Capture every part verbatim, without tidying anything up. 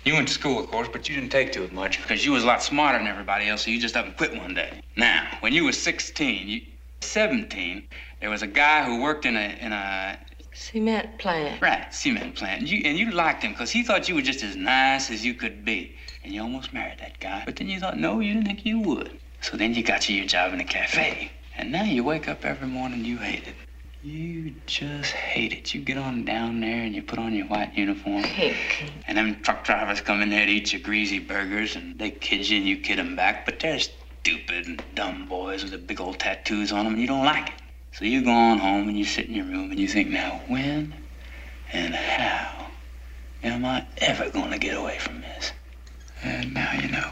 You went to school, of course, but you didn't take to it much because you was a lot smarter than everybody else, so you just up and quit one day. Now, when you was sixteen, you, seventeen, there was a guy who worked in a in a cement plant. Right, cement plant. And you, and you liked him because he thought you were just as nice as you could be. And you almost married that guy. But then you thought, no, you didn't think you would. So then you got you your job in a cafe. And now you wake up every morning, you hate it. You just hate it. You get on down there and you put on your white uniform. Pink. And them truck drivers come in there to eat your greasy burgers and they kid you and you kid them back. But they're stupid and dumb boys with the big old tattoos on them and you don't like it. So you go on home and you sit in your room and you think, now when and how am I ever going to get away from this? And now you know.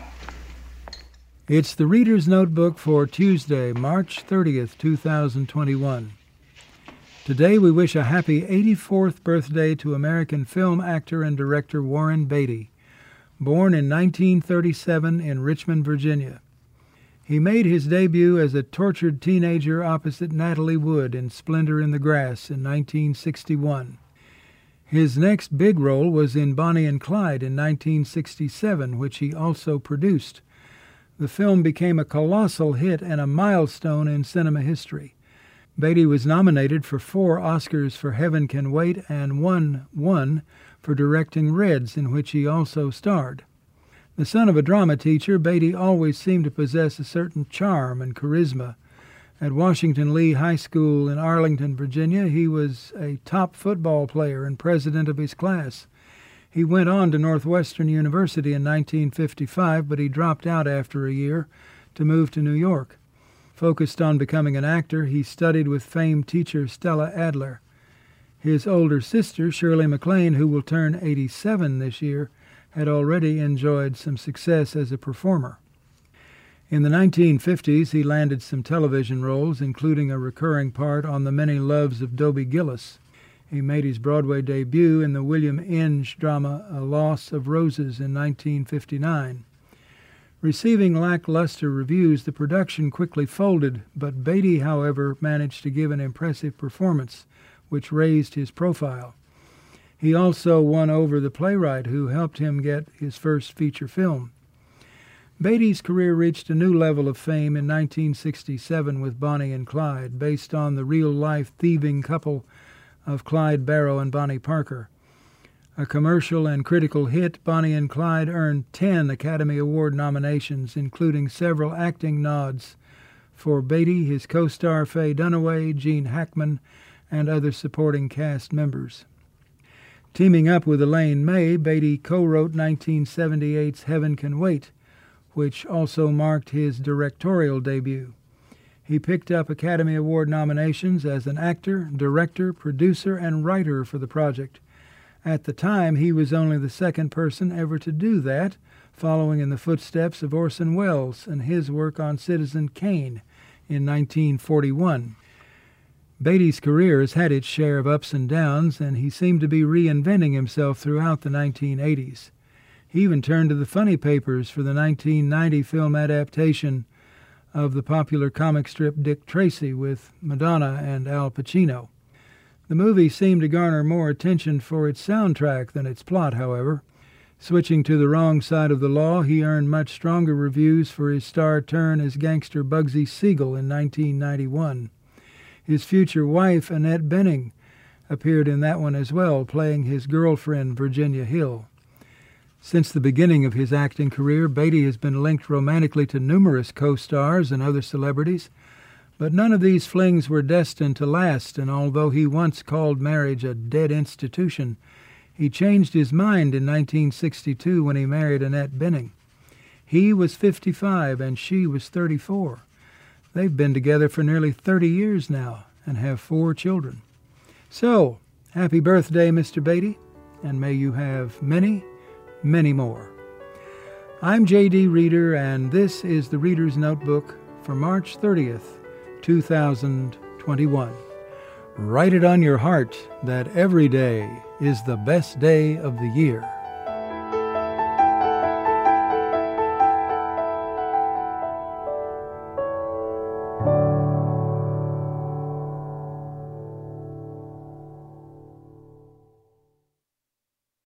It's the Reader's Notebook for Tuesday, March thirtieth, two thousand twenty-one. Today we wish a happy eighty-fourth birthday to American film actor and director Warren Beatty, born in nineteen thirty-seven in Richmond, Virginia. He made his debut as a tortured teenager opposite Natalie Wood in Splendor in the Grass in nineteen sixty-one. His next big role was in Bonnie and Clyde in nineteen sixty-seven, which he also produced. The film became a colossal hit and a milestone in cinema history. Beatty was nominated for four Oscars for Heaven Can Wait and won one for directing Reds, in which he also starred. The son of a drama teacher, Beatty always seemed to possess a certain charm and charisma. At Washington Lee High School in Arlington, Virginia, he was a top football player and president of his class. He went on to Northwestern University in nineteen fifty-five, but he dropped out after a year to move to New York. Focused on becoming an actor, he studied with famed teacher Stella Adler. His older sister, Shirley MacLaine, who will turn eighty-seven this year, had already enjoyed some success as a performer. In the nineteen fifties, he landed some television roles, including a recurring part on The Many Loves of Dobie Gillis. He made his Broadway debut in the William Inge drama A Loss of Roses in nineteen fifty-nine. Receiving lackluster reviews, the production quickly folded, but Beatty, however, managed to give an impressive performance, which raised his profile. He also won over the playwright who helped him get his first feature film. Beatty's career reached a new level of fame in nineteen sixty-seven with Bonnie and Clyde, based on the real-life thieving couple of Clyde Barrow and Bonnie Parker. A commercial and critical hit, Bonnie and Clyde earned ten Academy Award nominations, including several acting nods for Beatty, his co-star Faye Dunaway, Gene Hackman, and other supporting cast members. Teaming up with Elaine May, Beatty co-wrote nineteen seventy-eight's Heaven Can Wait, which also marked his directorial debut. He picked up Academy Award nominations as an actor, director, producer, and writer for the project. At the time, he was only the second person ever to do that, following in the footsteps of Orson Welles and his work on Citizen Kane in nineteen forty-one. Beatty's career has had its share of ups and downs, and he seemed to be reinventing himself throughout the nineteen eighties. He even turned to the funny papers for the nineteen ninety film adaptation of the popular comic strip Dick Tracy with Madonna and Al Pacino. The movie seemed to garner more attention for its soundtrack than its plot, however. Switching to the wrong side of the law, he earned much stronger reviews for his star turn as gangster Bugsy Siegel in nineteen ninety-one. His future wife, Annette Bening, appeared in that one as well, playing his girlfriend, Virginia Hill. Since the beginning of his acting career, Beatty has been linked romantically to numerous co-stars and other celebrities, but none of these flings were destined to last, and although he once called marriage a dead institution, he changed his mind in nineteen sixty-two when he married Annette Bening. He was fifty-five and she was thirty-four. They've been together for nearly thirty years now and have four children. So, happy birthday, Mister Beatty, and may you have many, many more. I'm J D Reader, and this is the Reader's Notebook for March thirtieth, two thousand twenty-one. Write it on your heart that every day is the best day of the year.